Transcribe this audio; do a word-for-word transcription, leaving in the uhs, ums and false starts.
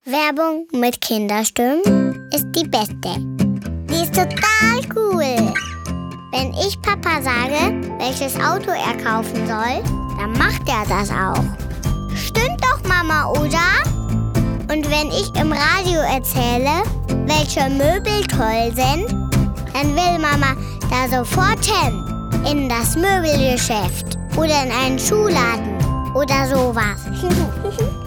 Werbung mit Kinderstimmen ist die beste. Die ist total cool. Wenn ich Papa sage, welches Auto er kaufen soll, dann macht er das auch. Stimmt doch, Mama, oder? Und wenn ich im Radio erzähle, welche Möbel toll sind, dann will Mama da sofort hin. In das Möbelgeschäft oder in einen Schuhladen oder sowas.